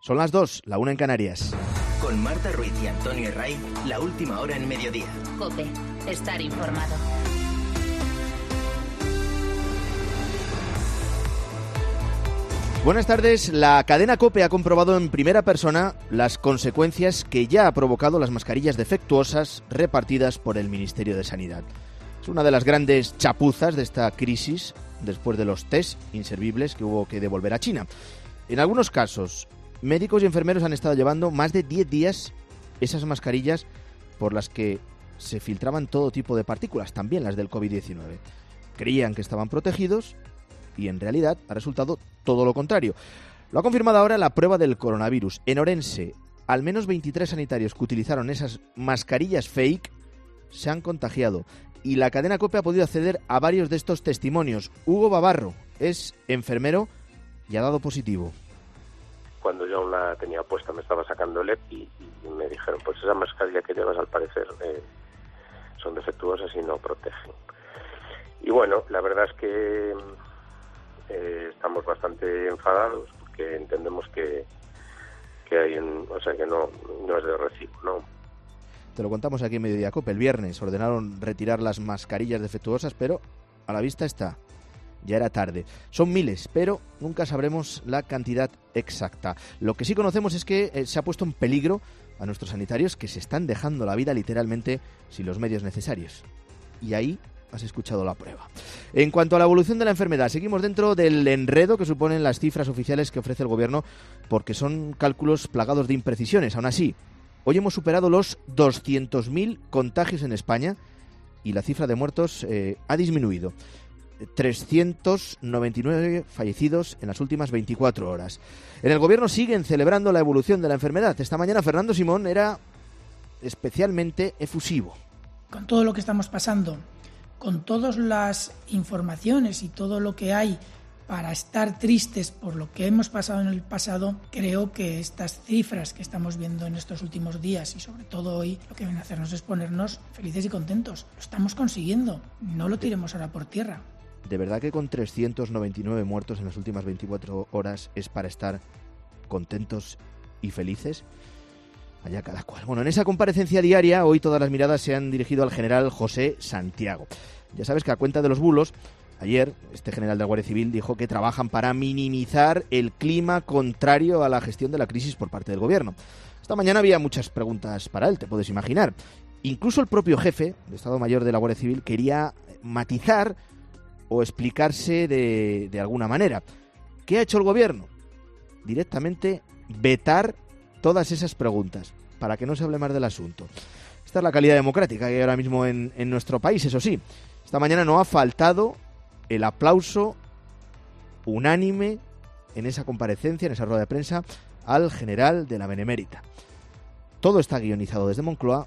Son las 2, la 1 en Canarias. Con Marta Ruiz y Antonio Herray, la última hora en mediodía. COPE, estar informado. Buenas tardes. La cadena COPE ha comprobado en primera persona las consecuencias que ya ha provocado las mascarillas defectuosas repartidas por el Ministerio de Sanidad. Es una de las grandes chapuzas de esta crisis después de los test inservibles que hubo que devolver a China. En algunos casos, médicos y enfermeros han estado llevando más de 10 días esas mascarillas por las que se filtraban todo tipo de partículas, también las del COVID-19. Creían que estaban protegidos y en realidad ha resultado todo lo contrario. Lo ha confirmado ahora la prueba del coronavirus. En Orense, al menos 23 sanitarios que utilizaron esas mascarillas fake se han contagiado y la cadena COPE ha podido acceder a varios de estos testimonios. Hugo Bavarro es enfermero y ha dado positivo. Cuando yo aún la tenía puesta me estaba sacando el EPI y me dijeron, pues esa mascarilla que llevas al parecer son defectuosas y no protegen. Y bueno, la verdad es que estamos bastante enfadados porque entendemos que hay que no es de recibo, ¿no? Te lo contamos aquí en Mediodía COPE. El viernes ordenaron retirar las mascarillas defectuosas, pero a la vista está. Ya era tarde. Son miles, pero nunca sabremos la cantidad exacta. Lo que sí conocemos es que se ha puesto en peligro a nuestros sanitarios que se están dejando la vida literalmente sin los medios necesarios. Y ahí has escuchado la prueba. En cuanto a la evolución de la enfermedad, seguimos dentro del enredo que suponen las cifras oficiales que ofrece el Gobierno, porque son cálculos plagados de imprecisiones. Aún así, hoy hemos superado los 200.000 contagios en España y la cifra de muertos ha disminuido. 399 fallecidos en las últimas 24 horas. En el Gobierno siguen celebrando la evolución de la enfermedad. Esta mañana Fernando Simón era especialmente efusivo. Con todo lo que estamos pasando, con todas las informaciones y todo lo que hay para estar tristes por lo que hemos pasado en el pasado, creo que estas cifras que estamos viendo en estos últimos días y sobre todo hoy, lo que viene a hacernos es ponernos felices y contentos. Lo estamos consiguiendo, no lo tiremos ahora por tierra. ¿De verdad que con 399 muertos en las últimas 24 horas es para estar contentos y felices? Allá cada cual. Bueno, en esa comparecencia diaria, hoy todas las miradas se han dirigido al general José Santiago. Ya sabes que a cuenta de los bulos, ayer este general de la Guardia Civil dijo que trabajan para minimizar el clima contrario a la gestión de la crisis por parte del Gobierno. Esta mañana había muchas preguntas para él, te puedes imaginar. Incluso el propio jefe de Estado Mayor de la Guardia Civil quería matizar o explicarse de alguna manera. ¿Qué ha hecho el Gobierno? Directamente vetar todas esas preguntas, para que no se hable más del asunto. Esta es la calidad democrática que hay ahora mismo en nuestro país, eso sí. Esta mañana no ha faltado el aplauso unánime en esa comparecencia, en esa rueda de prensa, al general de la Benemérita. Todo está guionizado desde Moncloa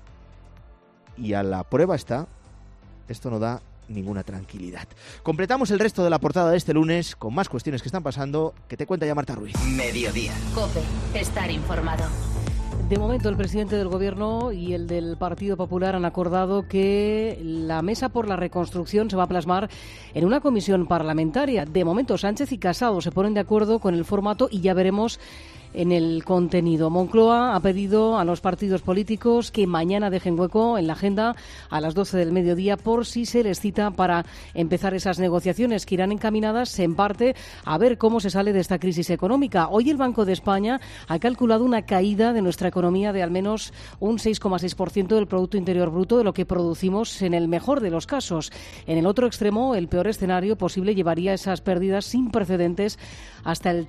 y a la prueba está, esto no da ninguna tranquilidad. Completamos el resto de la portada de este lunes con más cuestiones que están pasando, que te cuenta ya Marta Ruiz. Mediodía. COPE, estar informado. De momento, el presidente del Gobierno y el del Partido Popular han acordado que la Mesa por la Reconstrucción se va a plasmar en una comisión parlamentaria. De momento, Sánchez y Casado se ponen de acuerdo con el formato y ya veremos en el contenido. Moncloa ha pedido a los partidos políticos que mañana dejen hueco en la agenda a las 12 del mediodía por si se les cita para empezar esas negociaciones que irán encaminadas en parte a ver cómo se sale de esta crisis económica. Hoy el Banco de España ha calculado una caída de nuestra economía de al menos un 6,6% del Producto Interior Bruto de lo que producimos en el mejor de los casos. En el otro extremo, el peor escenario posible llevaría esas pérdidas sin precedentes hasta el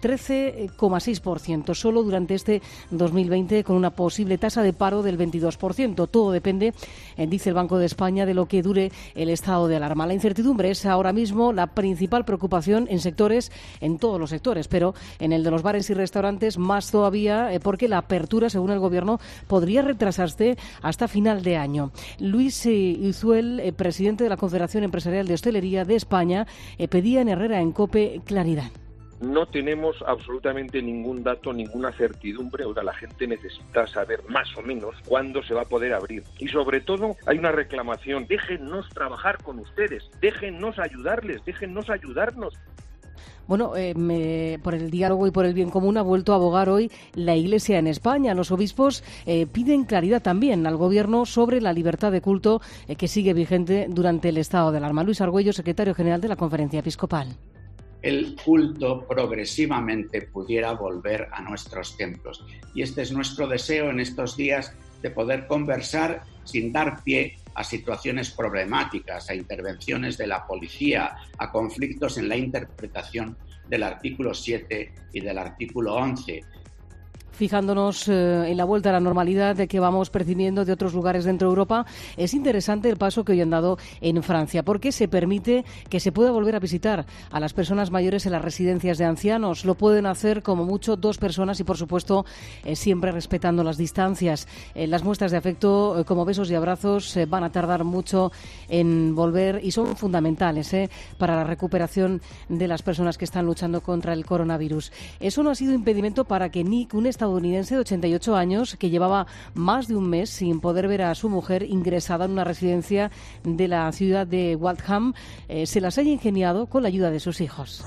13,6%. Solo durante este 2020 con una posible tasa de paro del 22%. Todo depende, dice el Banco de España, de lo que dure el estado de alarma. La incertidumbre es ahora mismo la principal preocupación en todos los sectores, pero en el de los bares y restaurantes más todavía porque la apertura, según el Gobierno, podría retrasarse hasta final de año. Luis Izuel, presidente de la Confederación Empresarial de Hostelería de España, pedía en Herrera en COPE claridad. No tenemos absolutamente ningún dato, ninguna certidumbre. Ahora la gente necesita saber más o menos cuándo se va a poder abrir. Y sobre todo hay una reclamación. Déjennos trabajar con ustedes, déjennos ayudarles, déjennos ayudarnos. Bueno, por el diálogo y por el bien común ha vuelto a abogar hoy la Iglesia en España. Los obispos piden claridad también al Gobierno sobre la libertad de culto que sigue vigente durante el estado de alarma. Luis Argüello, secretario general de la Conferencia Episcopal. El culto progresivamente pudiera volver a nuestros templos. Y este es nuestro deseo en estos días, de poder conversar sin dar pie a situaciones problemáticas, a intervenciones de la policía, a conflictos en la interpretación del artículo 7 y del artículo 11. Fijándonos en la vuelta a la normalidad que vamos percibiendo de otros lugares dentro de Europa, es interesante el paso que hoy han dado en Francia, porque se permite que se pueda volver a visitar a las personas mayores en las residencias de ancianos. Lo pueden hacer como mucho 2 personas y, por supuesto, siempre respetando las distancias. Las muestras de afecto, como besos y abrazos, van a tardar mucho en volver y son fundamentales para la recuperación de las personas que están luchando contra el coronavirus. Eso no ha sido impedimento para que Nick, un estadounidense de 88 años que llevaba más de un mes sin poder ver a su mujer ingresada en una residencia de la ciudad de Waltham, se las haya ingeniado con la ayuda de sus hijos.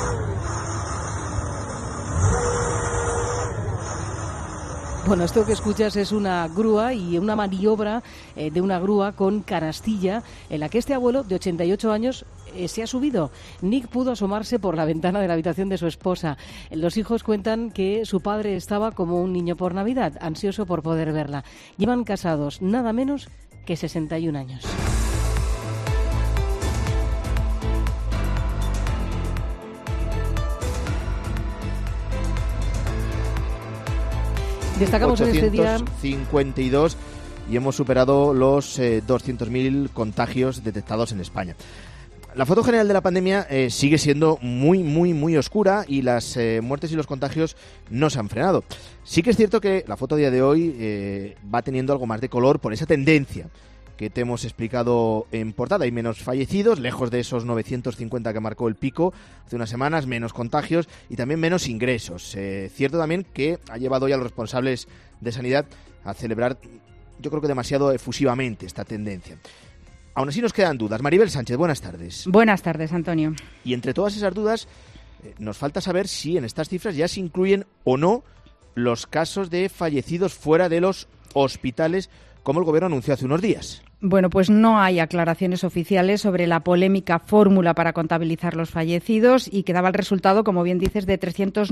Bueno, esto que escuchas es una grúa y una maniobra de una grúa con canastilla en la que este abuelo de 88 años se ha subido. Nick pudo asomarse por la ventana de la habitación de su esposa. Los hijos cuentan que su padre estaba como un niño por Navidad, ansioso por poder verla. Llevan casados nada menos que 61 años. Destacamos en este día 852 y hemos superado los 200.000 contagios detectados en España. La foto general de la pandemia sigue siendo muy oscura y las muertes y los contagios no se han frenado. Sí que es cierto que la foto a día de hoy va teniendo algo más de color por esa tendencia que te hemos explicado en portada. Hay menos fallecidos, lejos de esos 950 que marcó el pico hace unas semanas, menos contagios y también menos ingresos. Cierto también que ha llevado hoy a los responsables de sanidad a celebrar, yo creo que demasiado efusivamente, esta tendencia. Aún así nos quedan dudas. Maribel Sánchez, buenas tardes. Buenas tardes, Antonio. Y entre todas esas dudas, nos falta saber si en estas cifras ya se incluyen o no los casos de fallecidos fuera de los hospitales, como el Gobierno anunció hace unos días. Bueno, pues no hay aclaraciones oficiales sobre la polémica fórmula para contabilizar los fallecidos y que daba el resultado, como bien dices, de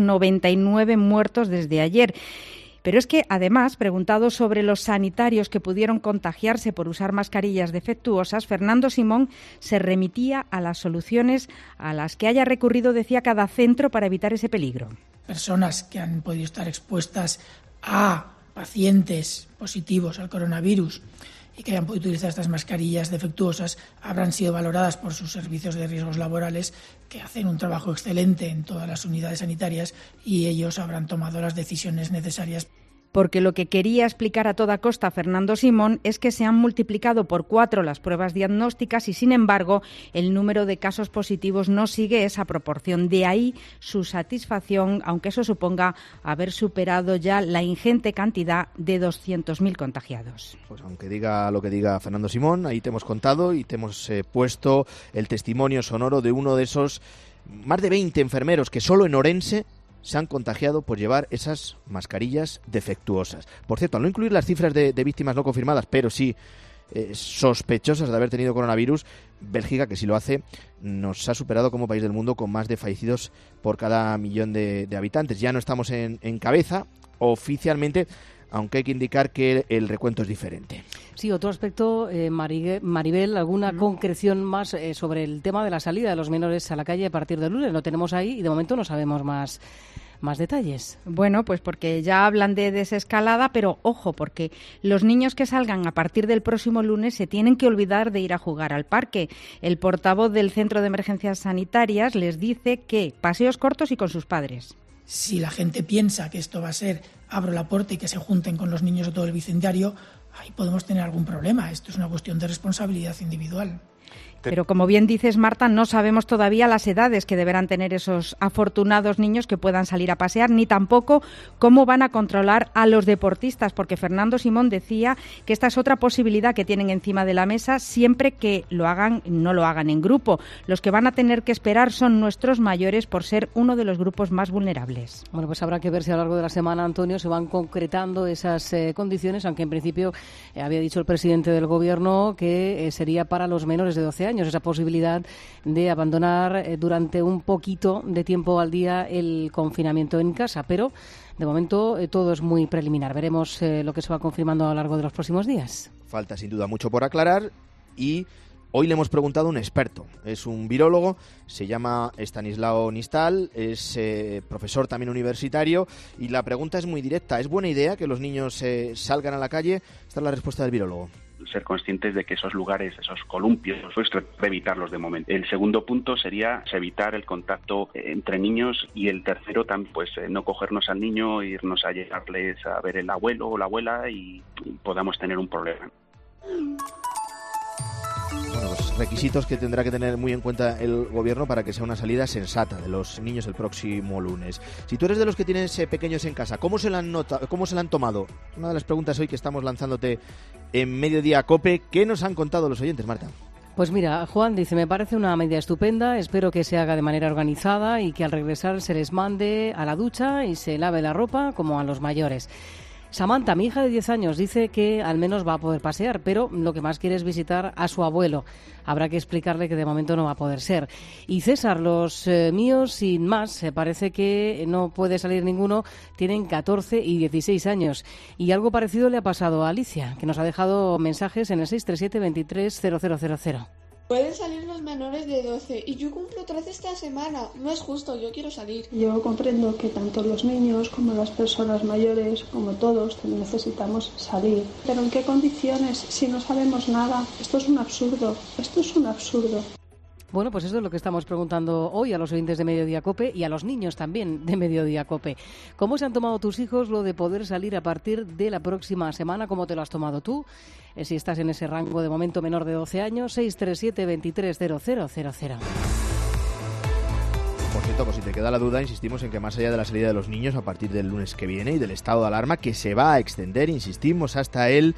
399 muertos desde ayer. Pero es que, además, preguntado sobre los sanitarios que pudieron contagiarse por usar mascarillas defectuosas, Fernando Simón se remitía a las soluciones a las que haya recurrido, decía, cada centro para evitar ese peligro. Personas que han podido estar expuestas a pacientes positivos al coronavirus y que hayan podido utilizar estas mascarillas defectuosas habrán sido valoradas por sus servicios de riesgos laborales, que hacen un trabajo excelente en todas las unidades sanitarias, y ellos habrán tomado las decisiones necesarias. Porque lo que quería explicar a toda costa Fernando Simón es que se han multiplicado por 4 las pruebas diagnósticas y, sin embargo, el número de casos positivos no sigue esa proporción. De ahí su satisfacción, aunque eso suponga haber superado ya la ingente cantidad de 200.000 contagiados. Pues aunque diga lo que diga Fernando Simón, ahí te hemos contado y te hemos puesto el testimonio sonoro de uno de esos más de 20 enfermeros que solo en Orense se han contagiado por llevar esas mascarillas defectuosas. Por cierto, al no incluir las cifras de víctimas no confirmadas, pero sí sospechosas de haber tenido coronavirus, Bélgica, que sí lo hace, nos ha superado como país del mundo con más de fallecidos por cada millón de habitantes. Ya no estamos en cabeza oficialmente, aunque hay que indicar que el recuento es diferente. Sí, otro aspecto, Maribel, alguna concreción más sobre el tema de la salida de los menores a la calle a partir del lunes. Lo tenemos ahí y de momento no sabemos más detalles. Bueno, pues porque ya hablan de desescalada, pero ojo, porque los niños que salgan a partir del próximo lunes se tienen que olvidar de ir a jugar al parque. El portavoz del Centro de Emergencias Sanitarias les dice que paseos cortos y con sus padres. Si la gente piensa que esto va a ser abro la puerta y que se junten con los niños de todo el vecindario, ahí podemos tener algún problema. Esto es una cuestión de responsabilidad individual. Pero como bien dices, Marta, no sabemos todavía las edades que deberán tener esos afortunados niños que puedan salir a pasear, ni tampoco cómo van a controlar a los deportistas, porque Fernando Simón decía que esta es otra posibilidad que tienen encima de la mesa siempre que no lo hagan en grupo. Los que van a tener que esperar son nuestros mayores por ser uno de los grupos más vulnerables. Bueno, pues habrá que ver si a lo largo de la semana, Antonio, se van concretando esas condiciones, aunque en principio había dicho el presidente del Gobierno que sería para los menores de 12 años esa posibilidad de abandonar durante un poquito de tiempo al día el confinamiento en casa, pero de momento todo es muy preliminar. Veremos lo que se va confirmando a lo largo de los próximos días. Falta sin duda mucho por aclarar y hoy le hemos preguntado a un experto. Es un virólogo, se llama Estanislao Nistal, es profesor también universitario y la pregunta es muy directa. ¿Es buena idea que los niños salgan a la calle? Esta es la respuesta del virólogo. Ser conscientes de que esos lugares, esos columpios, pues evitarlos de momento. El segundo punto sería evitar el contacto entre niños y el tercero también, pues no cogernos al niño, irnos a llegarles a ver el abuelo o la abuela y podamos tener un problema. Bueno, pues requisitos que tendrá que tener muy en cuenta el Gobierno para que sea una salida sensata de los niños el próximo lunes. Si tú eres de los que tienes pequeños en casa, ¿cómo se la han tomado? Una de las preguntas hoy que estamos lanzándote en Mediodía COPE. ¿Qué nos han contado los oyentes, Marta? Pues mira, Juan dice, me parece una medida estupenda, espero que se haga de manera organizada y que al regresar se les mande a la ducha y se lave la ropa como a los mayores. Samantha, mi hija de 10 años, dice que al menos va a poder pasear, pero lo que más quiere es visitar a su abuelo. Habrá que explicarle que de momento no va a poder ser. Y César, los míos, sin más, parece que no puede salir ninguno, tienen 14 y 16 años. Y algo parecido le ha pasado a Alicia, que nos ha dejado mensajes en el 637 23 0000. Pueden salir los menores de 12 y yo cumplo 13 esta semana. No es justo, yo quiero salir. Yo comprendo que tanto los niños como las personas mayores, como todos, necesitamos salir. Pero ¿en qué condiciones? Si no sabemos nada. Esto es un absurdo. Esto es un absurdo. Bueno, pues eso es lo que estamos preguntando hoy a los oyentes de Mediodía COPE y a los niños también de Mediodía COPE. ¿Cómo se han tomado tus hijos lo de poder salir a partir de la próxima semana? ¿Cómo te lo has tomado tú? Si estás en ese rango de momento menor de 12 años, 637 23 0000. Por cierto, pues si te queda la duda, insistimos en que más allá de la salida de los niños a partir del lunes que viene y del estado de alarma que se va a extender, insistimos, hasta el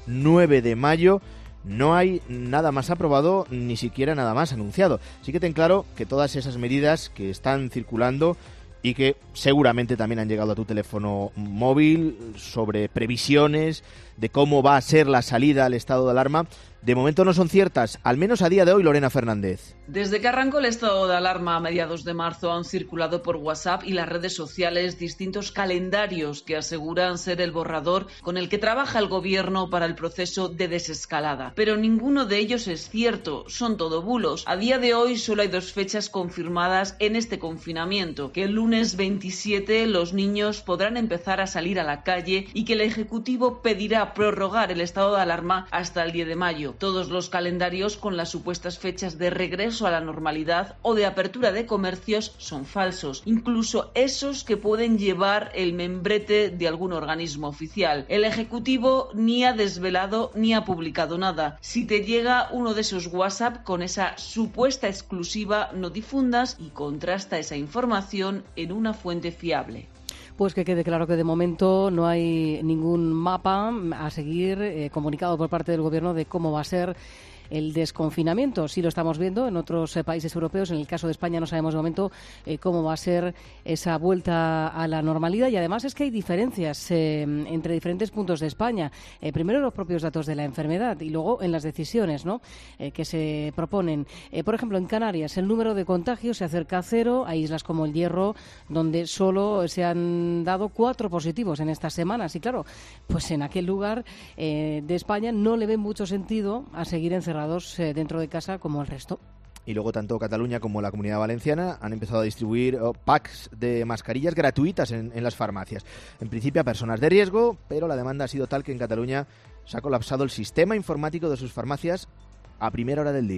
9 de mayo, no hay nada más aprobado, ni siquiera nada más anunciado. Así que ten claro que todas esas medidas que están circulando y que seguramente también han llegado a tu teléfono móvil sobre previsiones de cómo va a ser la salida al estado de alarma, de momento no son ciertas, al menos a día de hoy, Lorena Fernández. Desde que arrancó el estado de alarma a mediados de marzo han circulado por WhatsApp y las redes sociales distintos calendarios que aseguran ser el borrador con el que trabaja el gobierno para el proceso de desescalada. Pero ninguno de ellos es cierto, son todo bulos. A día de hoy solo hay 2 fechas confirmadas en este confinamiento, que el lunes 27 los niños podrán empezar a salir a la calle y que el Ejecutivo pedirá prorrogar el estado de alarma hasta el 10 de mayo. Todos los calendarios con las supuestas fechas de regreso a la normalidad o de apertura de comercios son falsos, incluso esos que pueden llevar el membrete de algún organismo oficial. El Ejecutivo ni ha desvelado ni ha publicado nada. Si te llega uno de esos WhatsApp con esa supuesta exclusiva, no difundas y contrasta esa información en una fuente fiable. Pues que quede claro que de momento no hay ningún mapa a seguir comunicado por parte del Gobierno de cómo va a ser el desconfinamiento. Sí lo estamos viendo en otros países europeos. En el caso de España no sabemos de momento cómo va a ser esa vuelta a la normalidad. Y además es que hay diferencias entre diferentes puntos de España. Primero los propios datos de la enfermedad y luego en las decisiones, ¿no? Que se proponen. Por ejemplo, en Canarias el número de contagios se acerca a 0. Hay islas como el Hierro donde solo se han dado 4 positivos en estas semanas. Y claro, pues en aquel lugar de España no le ven mucho sentido a seguir encerrados dentro de casa como el resto. Y luego tanto Cataluña como la Comunidad Valenciana han empezado a distribuir packs de mascarillas gratuitas en las farmacias. En principio a personas de riesgo, pero la demanda ha sido tal que en Cataluña se ha colapsado el sistema informático de sus farmacias a primera hora del día.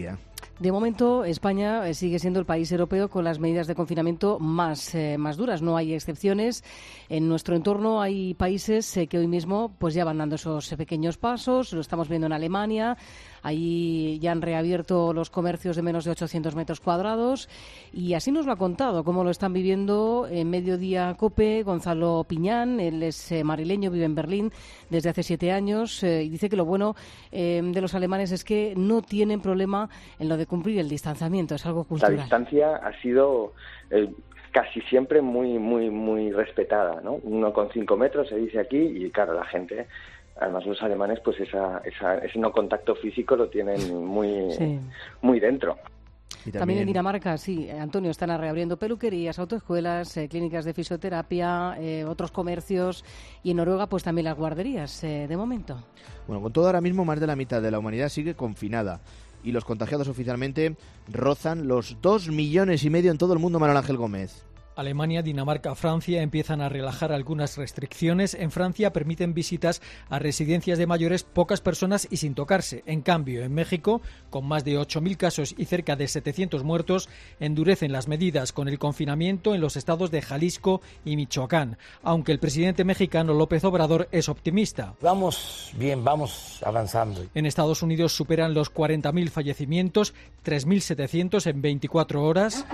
De momento, España sigue siendo el país europeo con las medidas de confinamiento más duras. No hay excepciones. En nuestro entorno hay países que hoy mismo pues ya van dando esos pequeños pasos. Lo estamos viendo en Alemania. Ahí ya han reabierto los comercios de menos de 800 metros cuadrados. Y así nos lo ha contado, cómo lo están viviendo en Mediodía COPE Gonzalo Piñán. Él es marileño, vive en Berlín desde hace 7 años y dice que lo bueno de los alemanes es que no tienen problema en lo de cumplir el distanciamiento, es algo cultural. La distancia ha sido casi siempre muy respetada, ¿no? 1,5 metros se dice aquí y claro, la gente, además los alemanes, pues ese no contacto físico lo tienen muy dentro. También en Dinamarca, sí, Antonio, están reabriendo peluquerías, autoescuelas, clínicas de fisioterapia, otros comercios y en Noruega pues también las guarderías, de momento. Bueno, con todo ahora mismo más de la mitad de la humanidad sigue confinada y los contagiados oficialmente rozan los 2,5 millones en todo el mundo, Manuel Ángel Gómez. Alemania, Dinamarca, Francia empiezan a relajar algunas restricciones. En Francia permiten visitas a residencias de mayores, pocas personas y sin tocarse. En cambio, en México, con más de 8.000 casos y cerca de 700 muertos, endurecen las medidas con el confinamiento en los estados de Jalisco y Michoacán. Aunque el presidente mexicano López Obrador es optimista. Vamos bien, vamos avanzando. En Estados Unidos superan los 40.000 fallecimientos, 3.700 en 24 horas.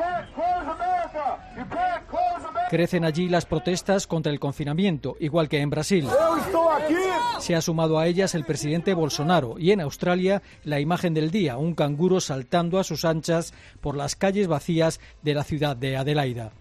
Crecen allí las protestas contra el confinamiento, igual que en Brasil. Se ha sumado a ellas el presidente Bolsonaro y en Australia la imagen del día, un canguro saltando a sus anchas por las calles vacías de la ciudad de Adelaida.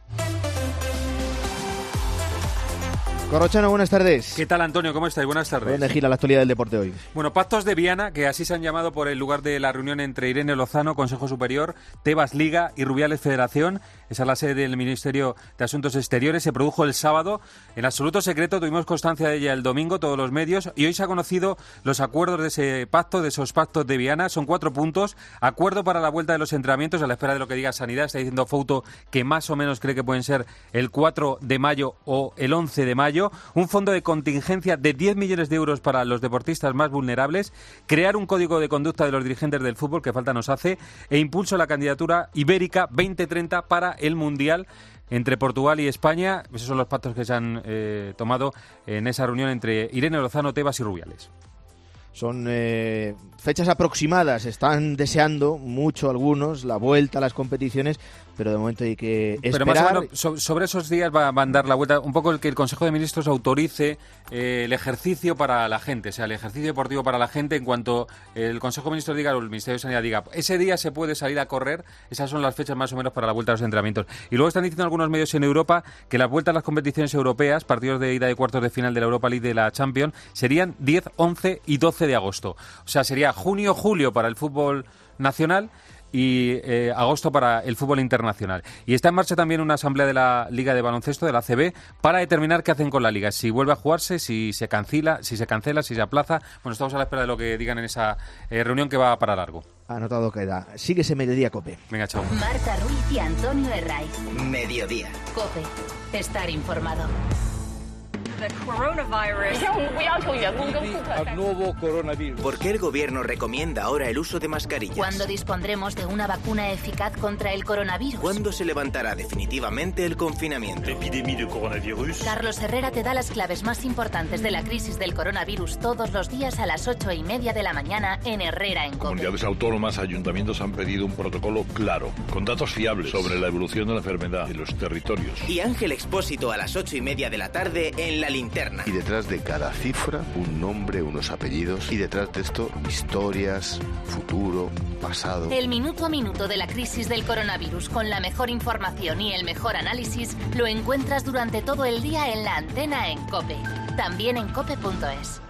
Corrochano, buenas tardes. ¿Qué tal, Antonio? ¿Cómo estáis? Buenas tardes. ¿Dónde gira la actualidad del deporte hoy? Bueno, pactos de Viana, que así se han llamado por el lugar de la reunión entre Irene Lozano, Consejo Superior, Tebas Liga y Rubiales Federación. Esa es la sede del Ministerio de Asuntos Exteriores. Se produjo el sábado. En absoluto secreto, tuvimos constancia de ella el domingo, todos los medios, y hoy se ha conocido los acuerdos de ese pacto, de esos pactos de Viana. Son 4 puntos. Acuerdo para la vuelta de los entrenamientos, a la espera de lo que diga Sanidad. Está diciendo Fouto que más o menos cree que pueden ser el 4 de mayo o el 11 de mayo. Un fondo de contingencia de 10 millones de euros para los deportistas más vulnerables. Crear un código de conducta de los dirigentes del fútbol, que falta nos hace. E impulso a la candidatura ibérica 2030 para el Mundial entre Portugal y España. Esos son los pactos que se han tomado en esa reunión entre Irene Lozano, Tebas y Rubiales. Son fechas aproximadas, están deseando mucho algunos la vuelta a las competiciones, pero de momento hay que esperar. Pero más o menos sobre esos días va a dar la vuelta un poco el que el Consejo de Ministros autorice el ejercicio para la gente, o sea, el ejercicio deportivo para la gente. En cuanto el Consejo de Ministros diga o el Ministerio de Sanidad diga, ese día se puede salir a correr, esas son las fechas más o menos para la vuelta a los entrenamientos. Y luego están diciendo algunos medios en Europa que la vuelta a las competiciones europeas, partidos de ida de cuartos de final de la Europa League, de la Champions, serían 10, 11 y 12 de agosto. O sea, sería junio, julio para el fútbol nacional y agosto para el fútbol internacional. Y está en marcha también una asamblea de la Liga de Baloncesto, de la ACB, para determinar qué hacen con la Liga, si vuelve a jugarse, si se cancela, si se aplaza. Bueno, estamos a la espera de lo que digan en esa reunión que va para largo. Anotado queda. Sigue ese Mediodía COPE. Venga, chao. Marta Ruiz y Antonio Herraiz. Mediodía. COPE. Estar informado. ¿Por qué el gobierno recomienda ahora el uso de mascarillas? ¿Cuándo dispondremos de una vacuna eficaz contra el coronavirus? ¿Cuándo se levantará definitivamente el confinamiento? Carlos Herrera te da las claves más importantes de la crisis del coronavirus todos los días a las 8:30 de la mañana en Herrera en COPE. Comunidades autónomas, ayuntamientos han pedido un protocolo claro, con datos fiables sobre la evolución de la enfermedad en los territorios. Y Ángel Expósito a las 8:30 de la tarde en La Linterna. Y detrás de cada cifra, un nombre, unos apellidos, y detrás de esto, historias, futuro, pasado. El minuto a minuto de la crisis del coronavirus, con la mejor información y el mejor análisis, lo encuentras durante todo el día en La Antena en COPE. También en cope.es.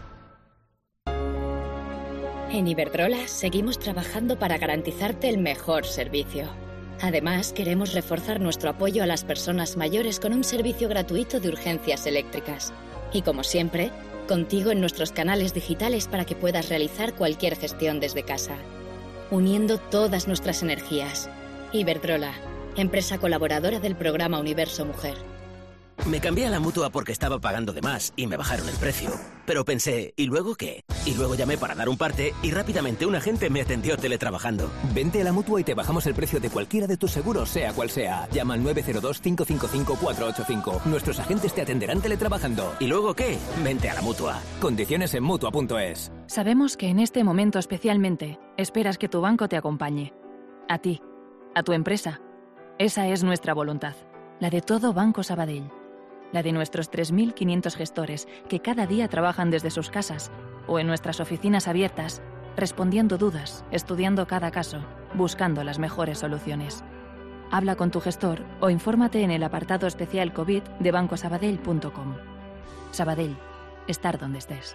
En Iberdrola seguimos trabajando para garantizarte el mejor servicio. Además, queremos reforzar nuestro apoyo a las personas mayores con un servicio gratuito de urgencias eléctricas. Y como siempre, contigo en nuestros canales digitales para que puedas realizar cualquier gestión desde casa. Uniendo todas nuestras energías. Iberdrola, empresa colaboradora del programa Universo Mujer. Me cambié a la Mutua porque estaba pagando de más y me bajaron el precio. Pero pensé, ¿y luego qué? Y luego llamé para dar un parte y rápidamente un agente me atendió teletrabajando. Vente a la Mutua y te bajamos el precio de cualquiera de tus seguros, sea cual sea. Llama al 902-555-485. Nuestros agentes te atenderán teletrabajando. ¿Y luego qué? Vente a la Mutua. Condiciones en Mutua.es. Sabemos que en este momento especialmente esperas que tu banco te acompañe. A ti, a tu empresa. Esa es nuestra voluntad. La de todo Banco Sabadell. La de nuestros 3.500 gestores que cada día trabajan desde sus casas o en nuestras oficinas abiertas, respondiendo dudas, estudiando cada caso, buscando las mejores soluciones. Habla con tu gestor o infórmate en el apartado especial COVID de bancosabadell.com. Sabadell, estar donde estés.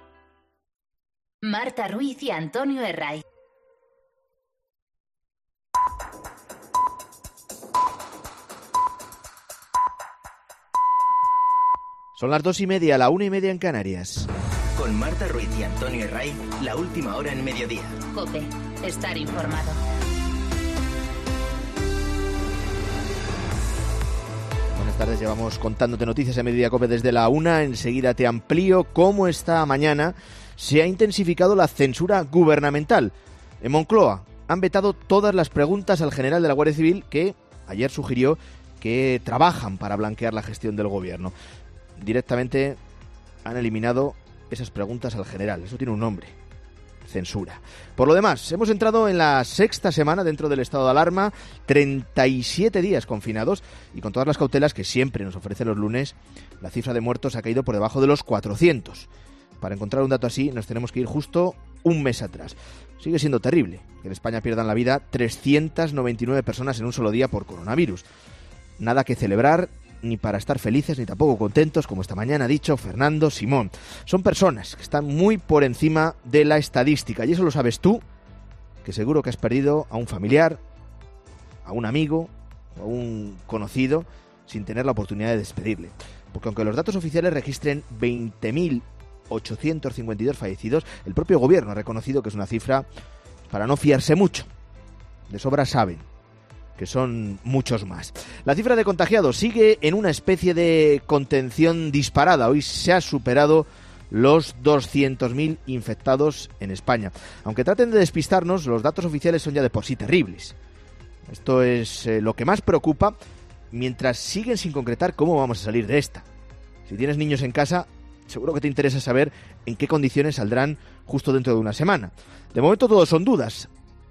Marta Ruiz y Antonio Herray. Son las 2:30, 1:30 en Canarias. Con Marta Ruiz y Antonio Herray, la última hora en mediodía. COPE, estar informado. Buenas tardes, llevamos contándote noticias en Mediodía COPE desde la 1. Enseguida te amplío cómo esta mañana se ha intensificado la censura gubernamental. En Moncloa han vetado todas las preguntas al general de la Guardia Civil, que ayer sugirió que trabajan para blanquear la gestión del gobierno. Directamente han eliminado esas preguntas al general. Eso tiene un nombre: censura. Por lo demás, hemos entrado en la 6ª semana dentro del estado de alarma, 37 días confinados, y con todas las cautelas que siempre nos ofrece los lunes, la cifra de muertos ha caído por debajo de los 400. Para encontrar un dato así nos tenemos que ir justo un mes atrás. Sigue siendo terrible que en España pierdan la vida 399 personas en un solo día por coronavirus. Nada que celebrar, ni para estar felices, ni tampoco contentos, como esta mañana ha dicho Fernando Simón. Son personas que están muy por encima de la estadística, y eso lo sabes tú, que seguro que has perdido a un familiar, a un amigo, o a un conocido, sin tener la oportunidad de despedirle. Porque aunque los datos oficiales registren 20.852 fallecidos, el propio gobierno ha reconocido que es una cifra para no fiarse mucho. De sobra saben que son muchos más. La cifra de contagiados sigue en una especie de contención disparada. Hoy se ha superado los 200.000 infectados en España. Aunque traten de despistarnos, los datos oficiales son ya de por sí terribles. Esto es lo que más preocupa, mientras siguen sin concretar cómo vamos a salir de esta. Si tienes niños en casa, seguro que te interesa saber en qué condiciones saldrán justo dentro de una semana. De momento todo son dudas.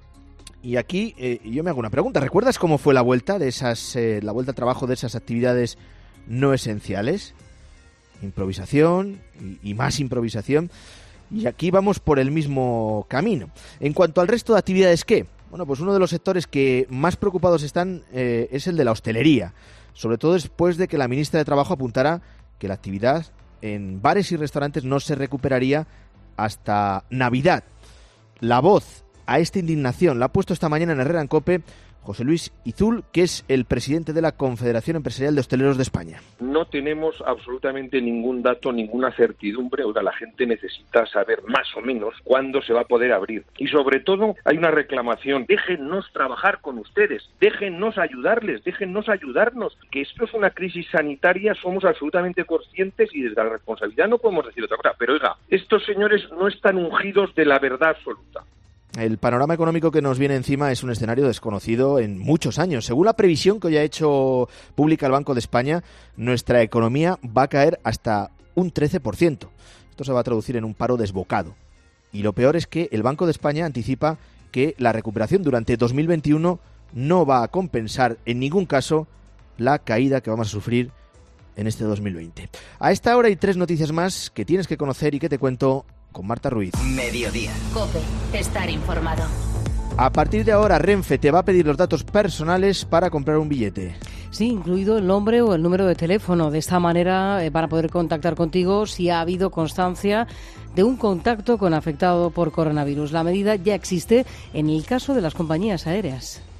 Y aquí yo me hago una pregunta. ¿Recuerdas cómo fue la vuelta de esas, la vuelta al trabajo de esas actividades no esenciales? Improvisación y más improvisación. Y aquí vamos por el mismo camino. En cuanto al resto de actividades, ¿qué? Bueno, pues uno de los sectores que más preocupados están es el de la hostelería. Sobre todo después de que la ministra de Trabajo apuntara que la actividad en bares y restaurantes no se recuperaría hasta Navidad. La voz a esta indignación la ha puesto esta mañana en Herrera en COPE José Luis Izul, que es el presidente de la Confederación Empresarial de Hosteleros de España. No tenemos absolutamente ningún dato, ninguna certidumbre. Ahora la gente necesita saber más o menos cuándo se va a poder abrir. Y sobre todo hay una reclamación: déjennos trabajar con ustedes, déjennos ayudarles, déjennos ayudarnos, que esto es una crisis sanitaria, somos absolutamente conscientes y desde la responsabilidad no podemos decir otra cosa. Pero oiga, estos señores no están ungidos de la verdad absoluta. El panorama económico que nos viene encima es un escenario desconocido en muchos años. Según la previsión que hoy ha hecho pública el Banco de España, nuestra economía va a caer hasta un 13%. Esto se va a traducir en un paro desbocado. Y lo peor es que el Banco de España anticipa que la recuperación durante 2021 no va a compensar en ningún caso la caída que vamos a sufrir en este 2020. A esta hora hay 3 noticias más que tienes que conocer y que te cuento con Marta Ruiz. Mediodía. COPE, estar informado. A partir de ahora, Renfe te va a pedir los datos personales para comprar un billete. Sí, incluido el nombre o el número de teléfono. De esta manera van a poder contactar contigo si ha habido constancia de un contacto con afectado por coronavirus. La medida ya existe en el caso de las compañías aéreas.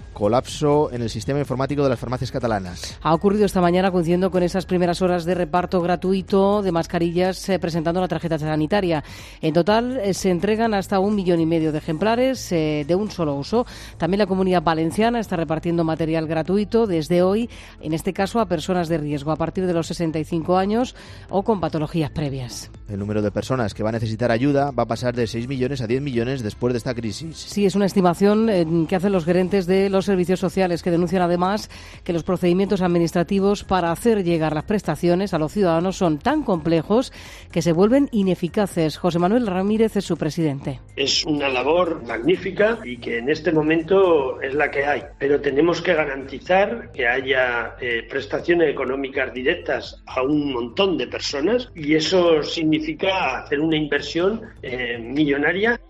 colapso en el sistema informático de las farmacias catalanas. Ha ocurrido esta mañana coincidiendo con esas primeras horas de reparto gratuito de mascarillas presentando la tarjeta sanitaria. En total se entregan hasta 1,5 millones de ejemplares de un solo uso. También la Comunidad Valenciana está repartiendo material gratuito desde hoy, en este caso a personas de riesgo a partir de los 65 años o con patologías previas. El número de personas que va a necesitar ayuda va a pasar de 6 millones a 10 millones después de esta crisis. Sí, es una estimación que hacen los gerentes de los servicios sociales, que denuncian además que los procedimientos administrativos para hacer llegar las prestaciones a los ciudadanos son tan complejos que se vuelven ineficaces. José Manuel Ramírez es su presidente. Es una labor magnífica y que en este momento es la que hay, pero tenemos que garantizar que haya prestaciones económicas directas a un montón de personas y eso significa hacer una inversión millonaria.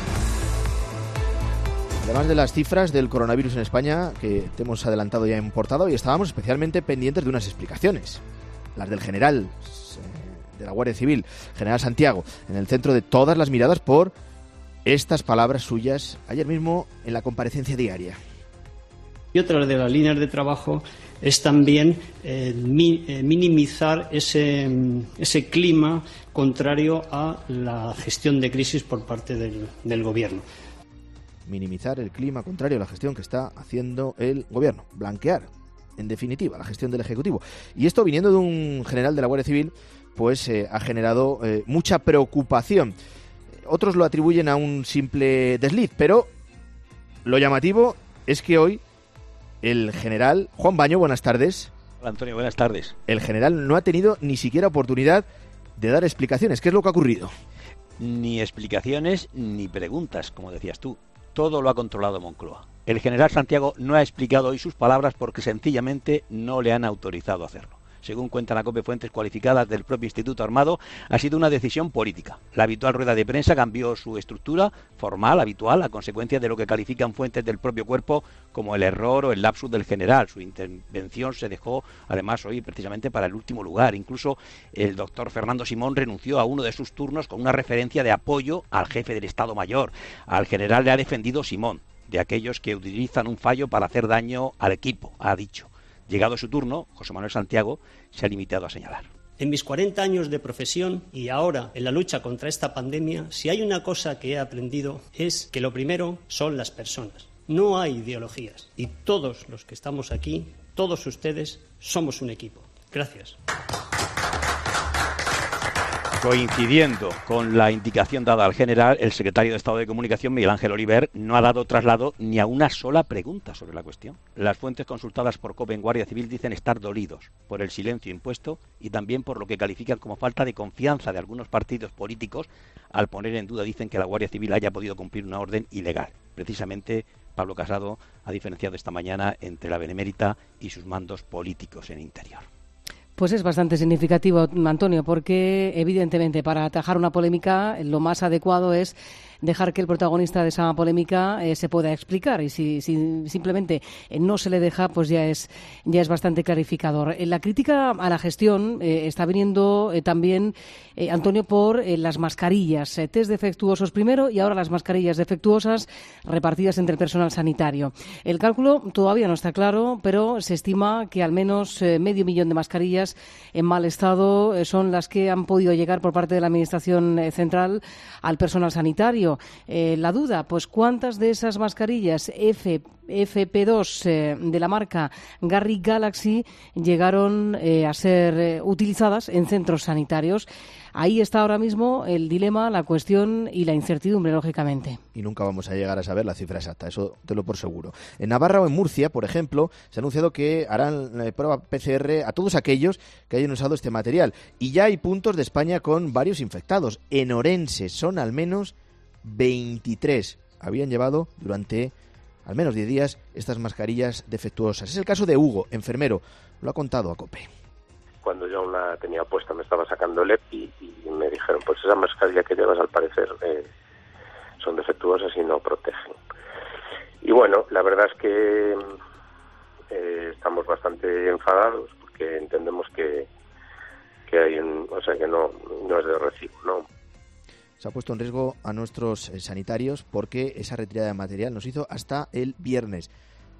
Además de las cifras del coronavirus en España, que te hemos adelantado ya en portada, hoy estábamos especialmente pendientes de unas explicaciones. Las del general de la Guardia Civil, general Santiago, en el centro de todas las miradas por estas palabras suyas ayer mismo en la comparecencia diaria. Y otra de las líneas de trabajo es también minimizar ese clima contrario a la gestión de crisis por parte del Gobierno. Minimizar el clima contrario a la gestión que está haciendo el Gobierno. Blanquear, en definitiva, la gestión del Ejecutivo. Y esto, viniendo de un general de la Guardia Civil, pues ha generado mucha preocupación. Otros lo atribuyen a un simple desliz, pero lo llamativo es que hoy el general Juan Baño, buenas tardes. Hola Antonio, buenas tardes. El general no ha tenido ni siquiera oportunidad de dar explicaciones. ¿Qué es lo que ha ocurrido? Ni explicaciones ni preguntas, como decías tú. Todo lo ha controlado Moncloa. El general Santiago no ha explicado hoy sus palabras porque sencillamente no le han autorizado a hacerlo. Según cuentan a COPE fuentes cualificadas del propio Instituto Armado, ha sido una decisión política. La habitual rueda de prensa cambió su estructura formal, habitual, a consecuencia de lo que califican fuentes del propio cuerpo como el error o el lapsus del general. Su intervención se dejó, además, hoy precisamente para el último lugar. Incluso el doctor Fernando Simón renunció a uno de sus turnos con una referencia de apoyo al jefe del Estado Mayor. Al general le ha defendido Simón, de aquellos que utilizan un fallo para hacer daño al equipo, ha dicho. Llegado su turno, José Manuel Santiago se ha limitado a señalar. En mis 40 años de profesión y ahora en la lucha contra esta pandemia, si hay una cosa que he aprendido es que lo primero son las personas. No hay ideologías y todos los que estamos aquí, todos ustedes, somos un equipo. Gracias. Coincidiendo con la indicación dada al general, el secretario de Estado de Comunicación, Miguel Ángel Oliver, no ha dado traslado ni a una sola pregunta sobre la cuestión. Las fuentes consultadas por COPE en Guardia Civil dicen estar dolidos por el silencio impuesto y también por lo que califican como falta de confianza de algunos partidos políticos al poner en duda, dicen, que la Guardia Civil haya podido cumplir una orden ilegal. Precisamente, Pablo Casado ha diferenciado esta mañana entre la Benemérita y sus mandos políticos en Interior. Pues es bastante significativo, Antonio, porque evidentemente para atajar una polémica lo más adecuado es dejar que el protagonista de esa polémica se pueda explicar y si simplemente no se le deja, pues ya es bastante clarificador. La crítica a la gestión está viniendo también, Antonio, por las mascarillas, test defectuosos primero y ahora las mascarillas defectuosas repartidas entre el personal sanitario. El cálculo todavía no está claro, pero se estima que al menos 500.000 de mascarillas en mal estado son las que han podido llegar por parte de la Administración Central al personal sanitario. La duda, pues ¿cuántas de esas mascarillas FP2 de la marca Garry Galaxy llegaron a ser utilizadas en centros sanitarios? Ahí está ahora mismo el dilema, la cuestión y la incertidumbre, lógicamente. Y nunca vamos a llegar a saber la cifra exacta, eso te lo por seguro. En Navarra o en Murcia, por ejemplo, se ha anunciado que harán prueba PCR a todos aquellos que hayan usado este material. Y ya hay puntos de España con varios infectados. En Orense son al menos 23. Habían llevado durante al menos 10 días estas mascarillas defectuosas. Es el caso de Hugo, enfermero. Lo ha contado a COPE. Cuando yo aún la tenía puesta me estaba sacando el EPI y me dijeron, pues esa mascarilla que llevas al parecer son defectuosas y no protegen. Y bueno, la verdad es que estamos bastante enfadados porque entendemos que hay que no es de recibo, ¿no? Se ha puesto en riesgo a nuestros sanitarios porque esa retirada de material nos hizo hasta el viernes.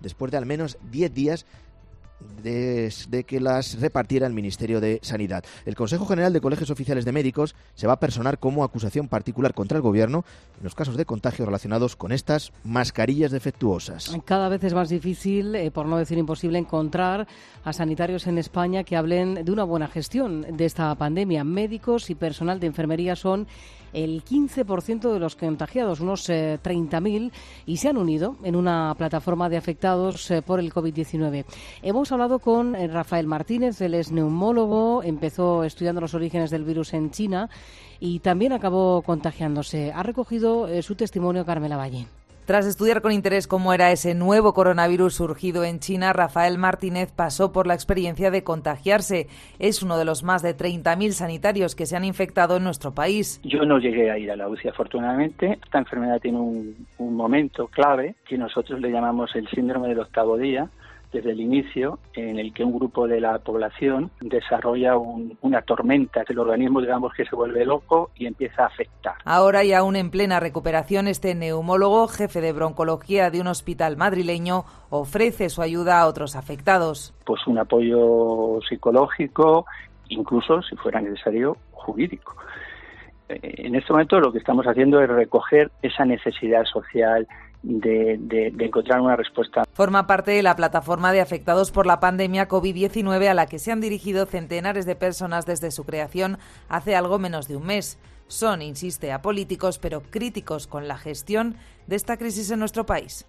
después de al menos 10 días desde que las repartiera el Ministerio de Sanidad. El Consejo General de Colegios Oficiales de Médicos se va a personar como acusación particular contra el Gobierno en los casos de contagio relacionados con estas mascarillas defectuosas. Cada vez es más difícil, por no decir imposible, encontrar a sanitarios en España que hablen de una buena gestión de esta pandemia. Médicos y personal de enfermería son el 15% de los contagiados, unos 30.000, y se han unido en una plataforma de afectados por el COVID-19. Hemos hablado con Rafael Martínez, él es neumólogo, empezó estudiando los orígenes del virus en China y también acabó contagiándose. Ha recogido su testimonio Carmela Valle. Tras estudiar con interés cómo era ese nuevo coronavirus surgido en China, Rafael Martínez pasó por la experiencia de contagiarse. Es uno de los más de 30.000 sanitarios que se han infectado en nuestro país. Yo no llegué a ir a la UCI, afortunadamente. Esta enfermedad tiene un momento clave que nosotros le llamamos el síndrome del octavo día, desde el inicio, en el que un grupo de la población desarrolla una tormenta, que el organismo, digamos, que se vuelve loco y empieza a afectar. Ahora, y aún en plena recuperación, este neumólogo, jefe de broncología de un hospital madrileño, ofrece su ayuda a otros afectados. Pues un apoyo psicológico, incluso, si fuera necesario, jurídico. En este momento lo que estamos haciendo es recoger esa necesidad social de encontrar una respuesta. Forma parte de la plataforma de afectados por la pandemia COVID-19 a la que se han dirigido centenares de personas desde su creación hace algo menos de un mes. Son, insiste, apolíticos, pero críticos con la gestión de esta crisis en nuestro país.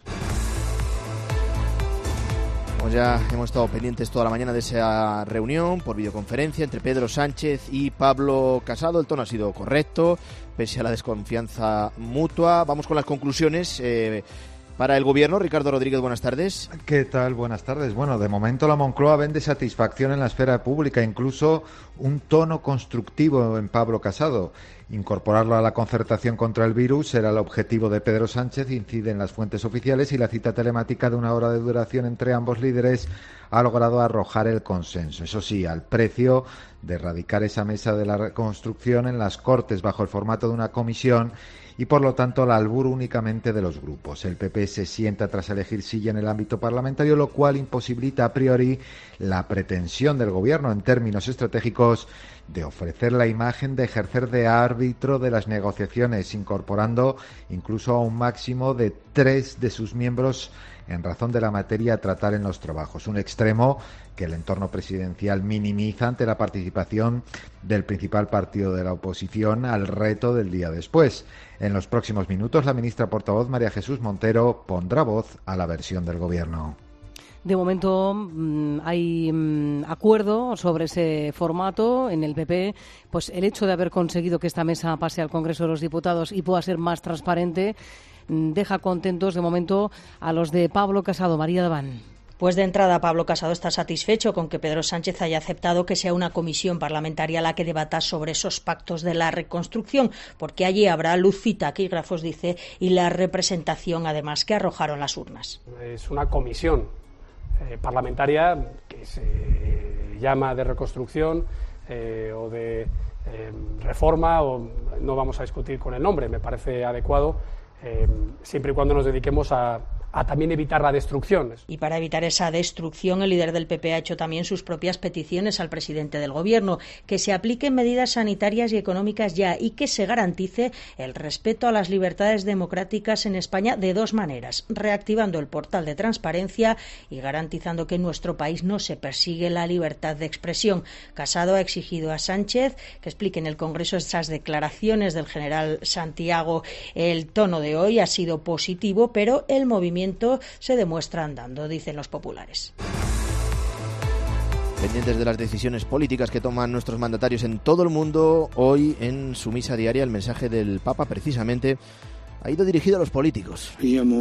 Pues ya hemos estado pendientes toda la mañana de esa reunión por videoconferencia entre Pedro Sánchez y Pablo Casado. El tono ha sido correcto, pese a la desconfianza mutua. Vamos con las conclusiones. Para el Gobierno, Ricardo Rodríguez, buenas tardes. ¿Qué tal? Buenas tardes. Bueno, de momento la Moncloa vende satisfacción en la esfera pública, incluso un tono constructivo en Pablo Casado. Incorporarlo a la concertación contra el virus era el objetivo de Pedro Sánchez, incide en las fuentes oficiales, y la cita telemática de 1 hora de duración entre ambos líderes ha logrado arrojar el consenso. Eso sí, al precio de erradicar esa mesa de la reconstrucción en las Cortes bajo el formato de una comisión y, por lo tanto, la albur únicamente de los grupos. El PP se sienta tras elegir silla en el ámbito parlamentario, lo cual imposibilita a priori la pretensión del Gobierno en términos estratégicos de ofrecer la imagen de ejercer de árbitro de las negociaciones, incorporando incluso a un máximo de 3 de sus miembros en razón de la materia a tratar en los trabajos. Un extremo que el entorno presidencial minimiza ante la participación del principal partido de la oposición al reto del día después. En los próximos minutos, la ministra portavoz María Jesús Montero pondrá voz a la versión del Gobierno. De momento hay acuerdo sobre ese formato en el PP. Pues el hecho de haber conseguido que esta mesa pase al Congreso de los Diputados y pueda ser más transparente deja contentos de momento a los de Pablo Casado. María Daván. Pues de entrada, Pablo Casado está satisfecho con que Pedro Sánchez haya aceptado que sea una comisión parlamentaria la que debata sobre esos pactos de la reconstrucción, porque allí habrá lucita, taquígrafos, dice, y la representación, además, que arrojaron las urnas. Es una comisión parlamentaria que se llama de reconstrucción o de reforma, o no vamos a discutir con el nombre, me parece adecuado, siempre y cuando nos dediquemos a también evitar la destrucción. Y para evitar esa destrucción, el líder del PP ha hecho también sus propias peticiones al presidente del Gobierno, que se apliquen medidas sanitarias y económicas ya y que se garantice el respeto a las libertades democráticas en España de 2 maneras: reactivando el portal de transparencia y garantizando que en nuestro país no se persigue la libertad de expresión. Casado ha exigido a Sánchez que explique en el Congreso esas declaraciones del general Santiago. El tono de hoy ha sido positivo, pero el movimiento se demuestra andando, dicen los populares. Pendientes de las decisiones políticas que toman nuestros mandatarios en todo el mundo, hoy en su misa diaria el mensaje del Papa precisamente ha ido dirigido a los políticos.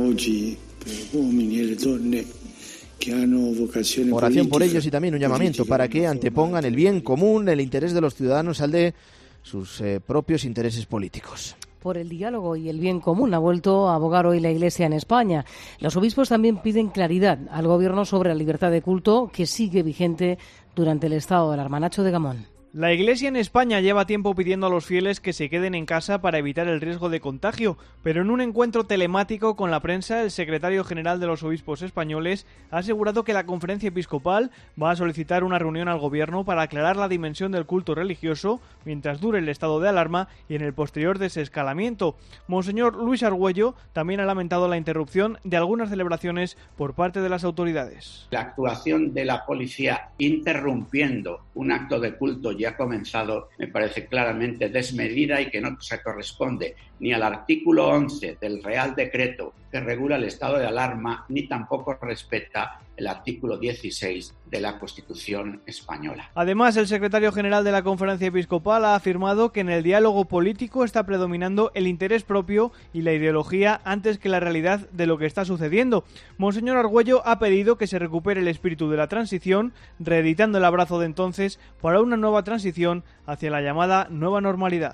Oración por ellos y también un llamamiento para que antepongan el bien común, el interés de los ciudadanos al de sus propios intereses políticos. Por el diálogo y el bien común ha vuelto a abogar hoy la Iglesia en España. Los obispos también piden claridad al Gobierno sobre la libertad de culto que sigue vigente durante el estado de alarma. Nacho de Gamón. La Iglesia en España lleva tiempo pidiendo a los fieles que se queden en casa para evitar el riesgo de contagio, pero en un encuentro telemático con la prensa, el secretario general de los obispos españoles ha asegurado que la Conferencia Episcopal va a solicitar una reunión al gobierno para aclarar la dimensión del culto religioso mientras dure el estado de alarma y en el posterior desescalamiento. Monseñor Luis Argüello también ha lamentado la interrupción de algunas celebraciones por parte de las autoridades. La actuación de la policía interrumpiendo un acto de culto ya comenzado me parece claramente desmedida y que no se corresponde ni al artículo 11 del Real Decreto que regula el estado de alarma, ni tampoco respeta el artículo 16 de la Constitución española. Además, el secretario general de la Conferencia Episcopal ha afirmado que en el diálogo político está predominando el interés propio y la ideología antes que la realidad de lo que está sucediendo. Monseñor Argüello ha pedido que se recupere el espíritu de la transición, reeditando el abrazo de entonces para una nueva transición hacia la llamada nueva normalidad.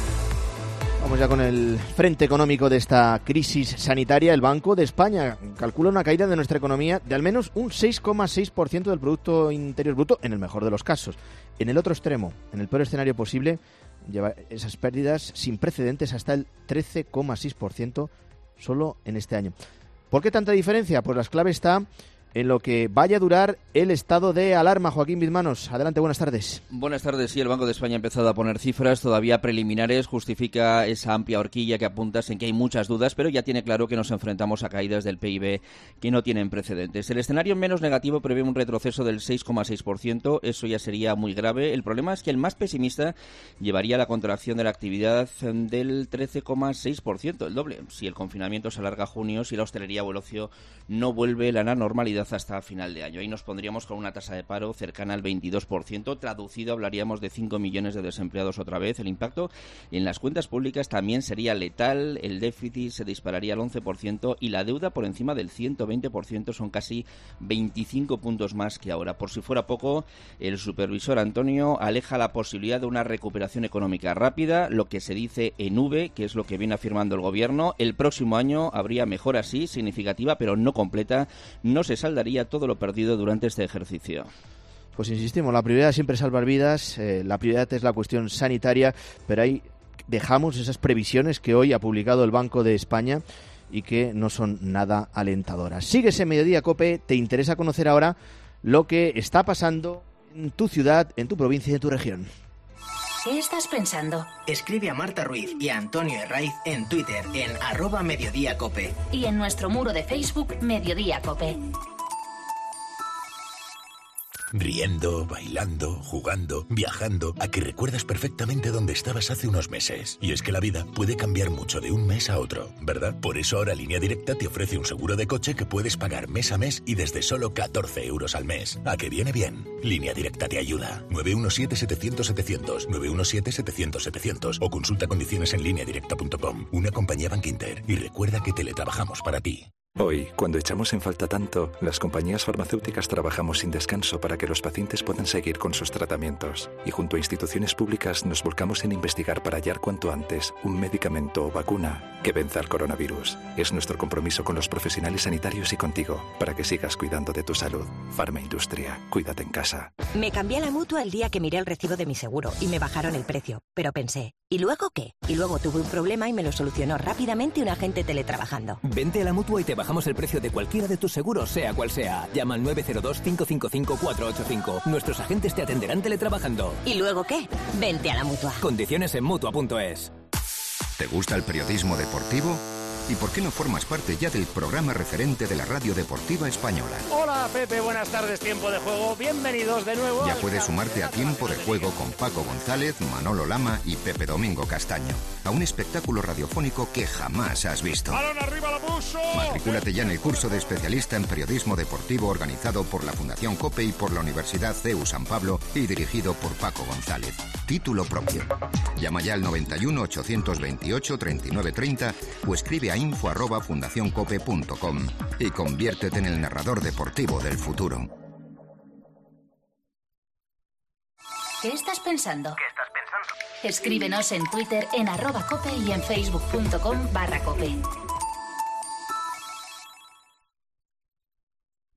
Vamos ya con el frente económico de esta crisis sanitaria. El Banco de España calcula una caída de nuestra economía de al menos un 6,6% del Producto Interior Bruto, en el mejor de los casos. En el otro extremo, en el peor escenario posible, lleva esas pérdidas sin precedentes hasta el 13,6% solo en este año. ¿Por qué tanta diferencia? Pues la clave está en lo que vaya a durar el estado de alarma. Joaquín Bizmanos, adelante, buenas tardes. Buenas tardes. Sí, el Banco de España ha empezado a poner cifras todavía preliminares, justifica esa amplia horquilla que apuntas en que hay muchas dudas, pero ya tiene claro que nos enfrentamos a caídas del PIB que no tienen precedentes. El escenario menos negativo prevé un retroceso del 6,6%, eso ya sería muy grave. El problema es que el más pesimista llevaría a la contracción de la actividad del 13,6%, el doble. Si el confinamiento se alarga a junio, si la hostelería o el ocio no vuelve a la normalidad hasta final de año. Ahí nos pondríamos con una tasa de paro cercana al 22%. Traducido, hablaríamos de 5 millones de desempleados otra vez. El impacto en las cuentas públicas también sería letal. El déficit se dispararía al 11% y la deuda por encima del 120%. Son casi 25 puntos más que ahora. Por si fuera poco, el supervisor Antonio aleja la posibilidad de una recuperación económica rápida. Lo que se dice en V, que es lo que viene afirmando el gobierno, el próximo año habría mejora, sí, significativa, pero no completa. No se daría todo lo perdido durante este ejercicio. Pues insistimos, la prioridad siempre es salvar vidas, la prioridad es la cuestión sanitaria, pero ahí dejamos esas previsiones que hoy ha publicado el Banco de España y que no son nada alentadoras. Síguese Mediodía COPE, te interesa conocer ahora lo que está pasando en tu ciudad, en tu provincia y en tu región. ¿Qué estás pensando? Escribe a Marta Ruiz y a Antonio Herraiz en Twitter en @mediodíacope. Y en nuestro muro de Facebook, Mediodía Cope. Riendo, bailando, jugando, viajando, a que recuerdas perfectamente dónde estabas hace unos meses. Y es que la vida puede cambiar mucho de un mes a otro, ¿verdad? Por eso ahora Línea Directa te ofrece un seguro de coche que puedes pagar mes a mes y desde solo 14 euros al mes. ¿A que viene bien? Línea Directa te ayuda. 917-700-700, 917-700-700 o consulta condiciones en lineadirecta.com. Una compañía Bankinter. Y recuerda que teletrabajamos para ti. Hoy, cuando echamos en falta tanto, las compañías farmacéuticas trabajamos sin descanso para que los pacientes puedan seguir con sus tratamientos. Y junto a instituciones públicas nos volcamos en investigar para hallar cuanto antes un medicamento o vacuna que venza al coronavirus. Es nuestro compromiso con los profesionales sanitarios y contigo, para que sigas cuidando de tu salud. Farmaindustria, cuídate en casa. Me cambié a la Mutua el día que miré el recibo de mi seguro y me bajaron el precio. Pero pensé, ¿y luego qué? Y luego tuve un problema y me lo solucionó rápidamente un agente teletrabajando. Vente a la Mutua y te bajamos el precio de cualquiera de tus seguros, sea cual sea. Llama al 902-555-485. Nuestros agentes te atenderán teletrabajando. ¿Y luego qué? Vente a la Mutua. Condiciones en Mutua.es. ¿Te gusta el periodismo deportivo? ¿Y por qué no formas parte ya del programa referente de la radio deportiva española? Hola Pepe, buenas tardes, Tiempo de Juego, bienvenidos de nuevo. Ya puedes sumarte a Tiempo de Juego con Paco González, Manolo Lama y Pepe Domingo Castaño, a un espectáculo radiofónico que jamás has visto. ¡Balón arriba, la puso! Matricúlate ya en el curso de especialista en periodismo deportivo organizado por la Fundación COPE y por la Universidad CEU San Pablo y dirigido por Paco González. Título propio. Llama ya al 91 828 3930 o escribe a info@fundacioncope.com y conviértete en el narrador deportivo del futuro. ¿Qué estás pensando? Escríbenos en Twitter en @cope y en facebook.com/cope.